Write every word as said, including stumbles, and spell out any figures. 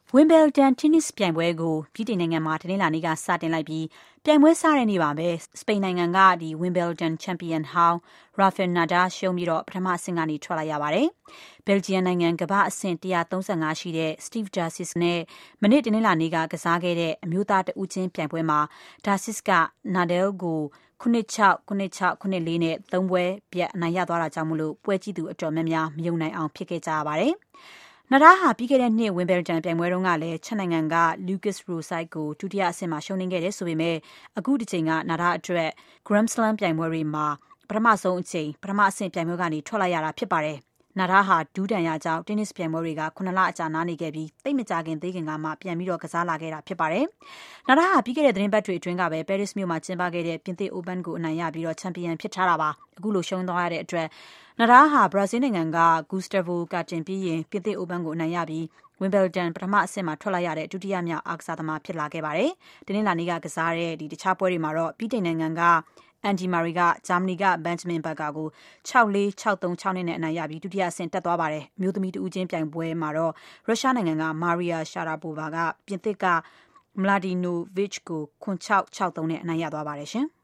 Wimbledon tennis ပြိုင်ပွဲကိုပြည်တိန်နိုင်ငံမှာတနင်္လာနေ့ကစတင်လိုက်ပြီးပြိုင်ပွဲစတဲ့နေ့ပါပဲစပိန်နိုင်ငံကဒီ Wimbledon ချန်ပီယံဟောင်း Rafael Nadal ရှုံးပြီးတော့ပထမအဆင့်ကနေထွက်လိုက်ရပါတယ်။ Belgium နိုင်ငံကမ္ဘာအဆင့်one thirty-fiveရှိတဲ့ Steve Darcis နဲ့မနေ့တနင်္လာနေ့ကကစားခဲ့တဲ့အမျိုးသားတဦးချင်းပြိုင်ပွဲမှာ Darcis က Nadal ကိုseven six, seven six, seven four နဲ့သုံးပွဲပြတ်အနိုင်ရသွားတာကြောင့်မလို့ပွဲကြည့်သူအတော်များများမယုံနိုင်အောင်ဖြစ်ခဲ့ကြရပါတယ်။ နာဒါးဟာပြီးခဲ့တဲ့နှစ် Wimbledon ပြိုင်ပွဲတုန်းကလည်းချက်နိုင်ငံက Lucas Rosol ကိုဒုတိယအဆင့်မှာရှုံးနိမ့်ခဲ့တယ်ဆိုပေမဲ့အခုတစ်ချိန်ကနာဒါးအတွက် Grand Slam ပြိုင်ပွဲတွေမှာပထမဆုံးအချိန်ပထမအဆင့်ပြိုင်ပွဲကနေထွက်လိုက်ရတာဖြစ်ပါတယ်။နာဒါးဟာဒူးဒဏ်ရာကြောင့်တင်းနစ်ပြိုင်ပွဲတွေကnineလအကြာနားနေခဲ့ပြီးသိပ်မကြခင်သေးခင်ကမှပြန်ပြီးတော့ကစားလာခဲ့တာဖြစ်ပါတယ်။နာဒါးဟာပြီးခဲ့တဲ့သတင်းပတ်တွေအတွင်းကပဲ Paris မြို့မှာကျင်းပခဲ့တဲ့ပြင်သစ် Open ကိုအနိုင်ရပြီးတော့ချန်ပီယံဖြစ်ထားတာပါ။အခုလိုရှုံးသွားရတဲ့အတွက်နာဒါးဟာ Brazil နိုင်ငံက Gustavo Kuerten ပြီးရင်ပြင်သစ် Open ကိုအနိုင်ရပြီး Wimbledon ပထမအဆင့်မှာထွက်လိုက်ရတဲ့ဒုတိယမြောက်အားကစားသမားဖြစ်လာခဲ့ပါတယ်။တနင်္လာနေ့ကကစားတဲ့ဒီတခြားပွဲတွေမှာတော့ဗြိတိန်နိုင်ငံကAndy Murray ကဂျာမနီက Benjamin Pegula ကိုsix four, six three, six two နဲ့အနိုင်ရပြီးဒုတိယအဆင့်တက်သွားပါတယ်။အမျိုးသမီးတဦးချင်းပြိုင်ပွဲမှာတော့ရုရှားနိုင်ငံက Maria Sharapova ကပြင်သစ်က Mladenovic ကိုseven six, six three နဲ့အနိုင်ရသွားပါတယ်ရှင်။